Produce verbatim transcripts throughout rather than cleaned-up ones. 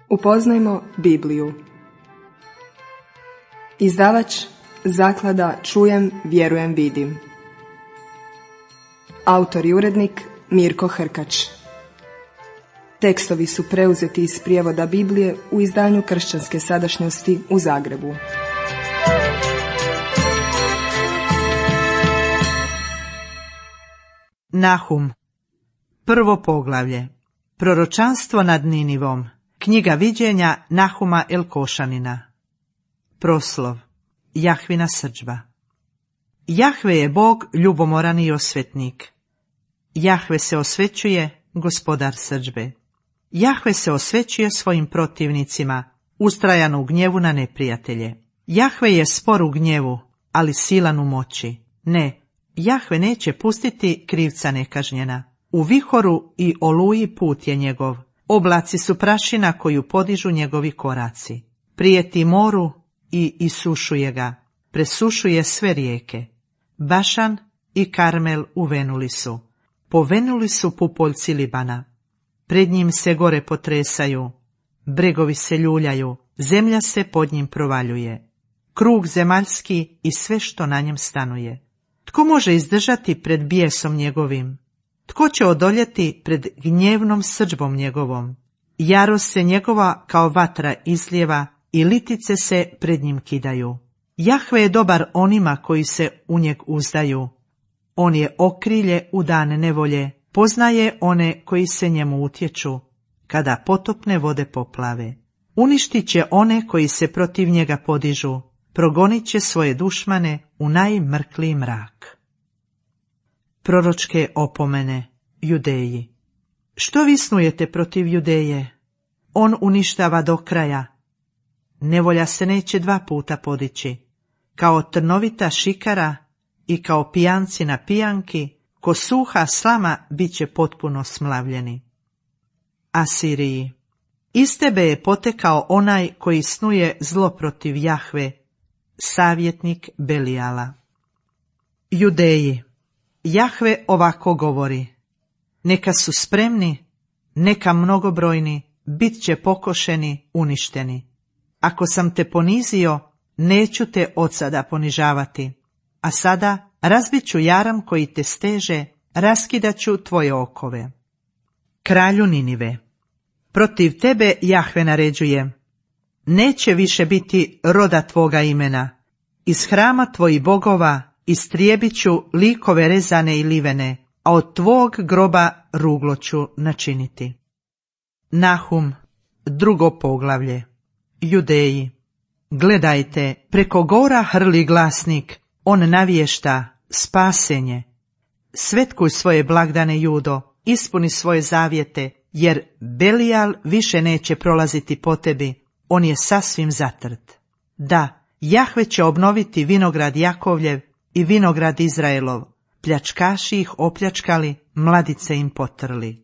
Upoznajmo Bibliju. Izdavač Zaklada Čujem, vjerujem, vidim. Autor i urednik Mirko Hrkač. Tekstovi su preuzeti iz prijevoda Biblije u izdanju Kršćanske sadašnjosti u Zagrebu. Nahum. Prvo poglavlje. Proročanstvo nad Ninivom. Knjiga viđenja Nahuma Elkošanina. Proslov. Jahvina srdžba. Jahve je Bog ljubomoran i osvetnik. Jahve se osvećuje, gospodar srdžbe. Jahve se osvećuje svojim protivnicima, ustrajan u gnjevu na neprijatelje. Jahve je spor u gnjevu, ali silan u moći. Ne, Jahve neće pustiti krivca nekažnjena. U vihoru i oluji put je njegov. Oblaci su prašina koju podižu njegovi koraci. Prijeti moru i isušuje ga. Presušuje sve rijeke. Bašan i Karmel uvenuli su. Povenuli su pupoljci Libana. Pred njim se gore potresaju. Bregovi se ljuljaju. Zemlja se pod njim provaljuje. Krug zemaljski i sve što na njem stanuje. Tko može izdržati pred bijesom njegovim? Tko će odoljeti pred gnjevnom srdžbom njegovom? Jarost se njegova kao vatra izlijeva i litice se pred njim kidaju. Jahve je dobar onima koji se u njeg uzdaju. On je okrilje u dane nevolje, poznaje one koji se njemu utječu, kada potopne vode poplave. Uništit će one koji se protiv njega podižu, progonit će svoje dušmane u najmrkliji mrak. Proročke opomene. Judeji. Što vi snujete protiv Judeje? On uništava do kraja. Nevolja se neće dva puta podići. Kao trnovita šikara i kao pijanci na pijanki, ko suha slama bit će potpuno smlavljeni. Asiriji. Iz tebe je potekao onaj koji snuje zlo protiv Jahve, savjetnik Belijala. Judeji. Jahve ovako govori. Neka su spremni, neka mnogobrojni, bit će pokošeni, uništeni. Ako sam te ponizio, neću te od sada ponižavati. A sada razbit ću jaram koji te steže, raskidaću tvoje okove. Kralju Ninive. Protiv tebe Jahve naređuje. Neće više biti roda tvoga imena. Iz hrama tvojih bogova istrijebit ću likove rezane i livene, a od tvog groba ruglo ću načiniti. Nahum. Drugo poglavlje. Judeji. Gledajte, preko gora hrli glasnik, on navješta spasenje. Svetkuj svoje blagdane, Judo, ispuni svoje zavjete, jer Belijal više neće prolaziti po tebi, on je sasvim zatrt. Da, Jahve će obnoviti vinograd Jakovljev i vinograd Izraelov, pljačkaši ih opljačkali, mladice im potrli.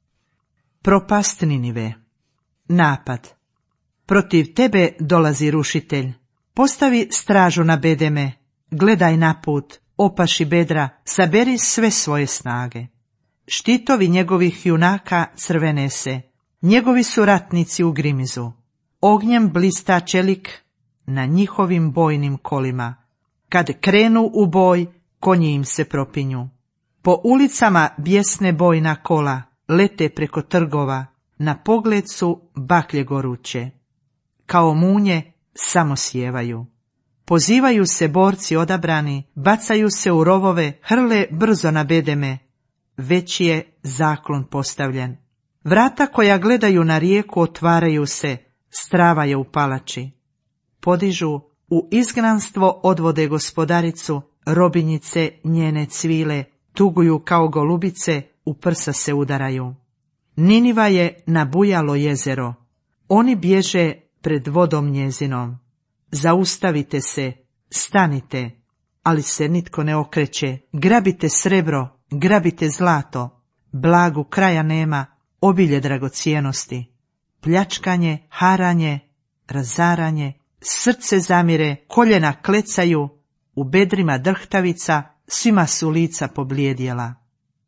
Propast Ninive. Napad. Protiv tebe dolazi rušitelj. Postavi stražu na bedeme, gledaj naput, opaši bedra, saberi sve svoje snage. Štitovi njegovih junaka crvene se, njegovi su ratnici u grimizu. Ognjem blista čelik na njihovim bojnim kolima. Kad krenu u boj, konji im se propinju. Po ulicama bjesne bojna kola, lete preko trgova, na pogled su baklje goruće. Kao munje samo sjevaju. Pozivaju se borci odabrani, bacaju se u rovove, hrle brzo na bedeme. Već je zaklon postavljen. Vrata koja gledaju na rijeku otvaraju se, strava je u palači. Podižu, u izgnanstvo odvode gospodaricu, robinjice njene cvile, tuguju kao golubice, u prsa se udaraju. Niniva je nabujalo jezero, oni bježe pred vodom njezinom. Zaustavite se, stanite, ali se nitko ne okreće, grabite srebro, grabite zlato, blagu kraja nema, obilje dragocijenosti, pljačkanje, haranje, razaranje, srce zamire, koljena klecaju, u bedrima drhtavica, svima su lica poblijedjela.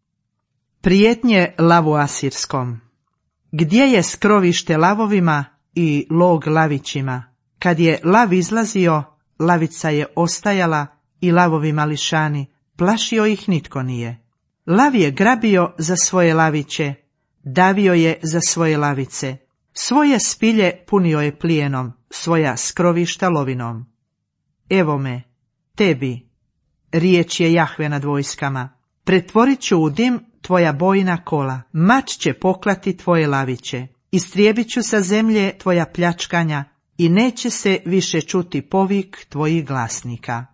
Prijetnje lavu asirskom. Gdje je skrovište lavovima, i log lavićima. Kad je lav izlazio, lavica je ostajala i lavovi mališani, plašio ih nitko nije. Lav je grabio za svoje laviće, davio je za svoje lavice. Svoje spilje punio je plijenom, svoja skrovišta lovinom. Evo me, tebi, riječ je Jahve nad vojskama, pretvorit ću u dim tvoja bojna kola, mač će poklati tvoje laviće, istrijebit ću sa zemlje tvoja pljačkanja i neće se više čuti povik tvojih glasnika.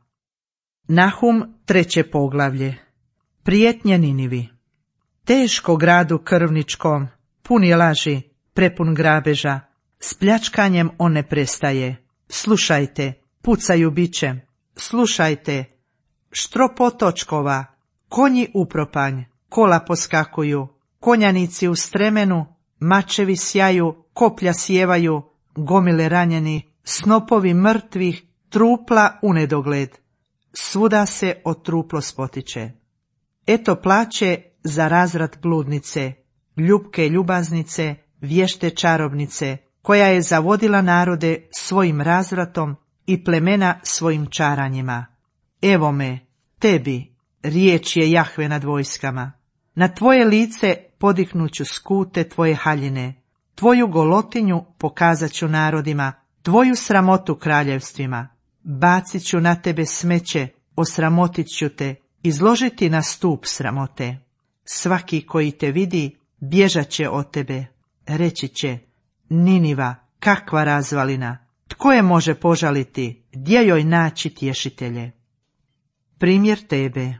Nahum, treće poglavlje. Prijetnje Ninivi. Teško gradu krvničkom, pun je laži, prepun grabeža, s pljačkanjem on ne prestaje. Slušajte, pucaju bićem, slušajte, štro potočkova, konji u propanj, kola poskakuju, konjanici u stremenu, mačevi sjaju, koplja sjevaju, gomile ranjeni, snopovi mrtvih, trupla u nedogled. Svuda se od truplo spotiče. Eto plaće za razvrat bludnice, ljubke ljubaznice, vješte čarobnice, koja je zavodila narode svojim razvratom i plemena svojim čaranjima. Evo me, tebi, riječ je Jahve nad vojskama. Na tvoje lice podihnuću skute tvoje haljine, tvoju golotinju pokazat ću narodima, tvoju sramotu kraljevstvima. Bacit ću na tebe smeće, osramotit ću te, izložiti na stup sramote. Svaki koji te vidi, bježat će od tebe, reći će, Niniva, kakva razvalina, tko je može požaliti, gdje joj naći tješitelje? Primjer tebe.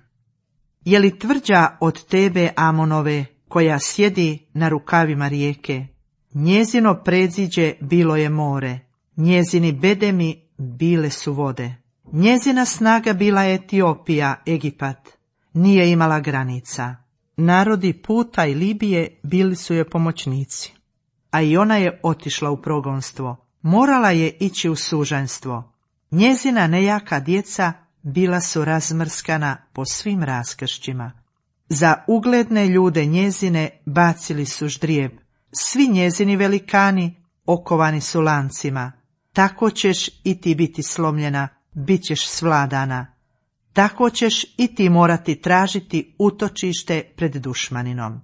Je li tvrđa od tebe Amonove, koja sjedi na rukavima rijeke? Njezino predziđe bilo je more, njezini bedemi bile su vode. Njezina snaga bila je Etiopija, Egipat, nije imala granica. Narodi Puta i Libije bili su joj pomoćnici, a i ona je otišla u progonstvo, morala je ići u sužanjstvo. Njezina nejaka djeca bila su razmrskana po svim raskršćima. Za ugledne ljude njezine bacili su ždrijeb, svi njezini velikani okovani su lancima. Tako ćeš i ti biti slomljena, bit ćeš svladana. Tako ćeš i ti morati tražiti utočište pred dušmaninom.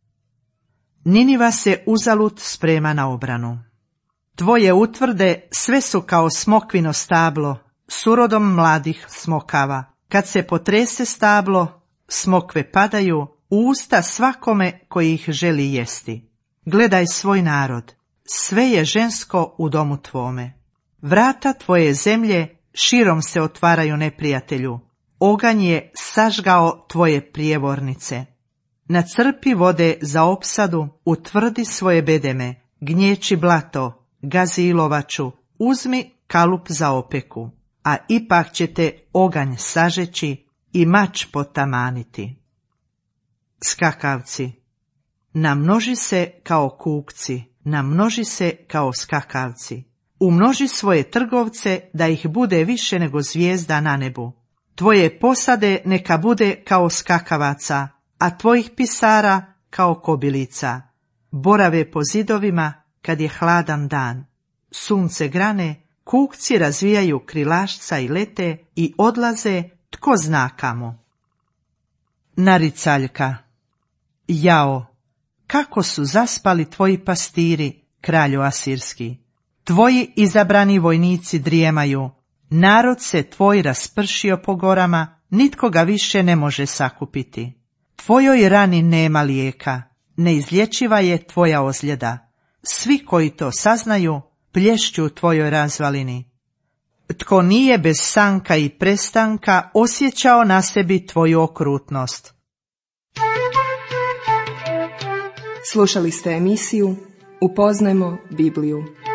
Niniva se uzalud sprema na obranu. Tvoje utvrde sve su kao smokvino stablo, s urodom mladih smokava. Kad se potrese stablo, smokve padaju u usta svakome koji ih želi jesti. Gledaj svoj narod, sve je žensko u domu tvome. Vrata tvoje zemlje širom se otvaraju neprijatelju. Oganj je sažgao tvoje prijevornice. Nacrpi vode za opsadu, utvrdi svoje bedeme, gnječi blato, gazi ilovaču, uzmi kalup za opeku, a ipak će te oganj sažeći i mač potamaniti. Skakavci. Namnoži se kao kukci, namnoži se kao skakavci. Umnoži svoje trgovce da ih bude više nego zvijezda na nebu. Tvoje posade neka bude kao skakavaca, a tvojih pisara kao kobilica. Borave po zidovima kad je hladan dan. Sunce grane, kukci razvijaju krilašca i lete i odlaze tko zna kamo. Naricaljka. Jao, kako su zaspali tvoji pastiri, kralju asirski. Tvoji izabrani vojnici drijemaju, narod se tvoj raspršio po gorama, nitko ga više ne može sakupiti. Tvojoj rani nema lijeka, neizlječiva je tvoja ozljeda. Svi koji to saznaju, plješću u tvojoj razvalini. Tko nije bez sanka i prestanka osjećao na sebi tvoju okrutnost. Slušali ste emisiju Upoznajmo Bibliju.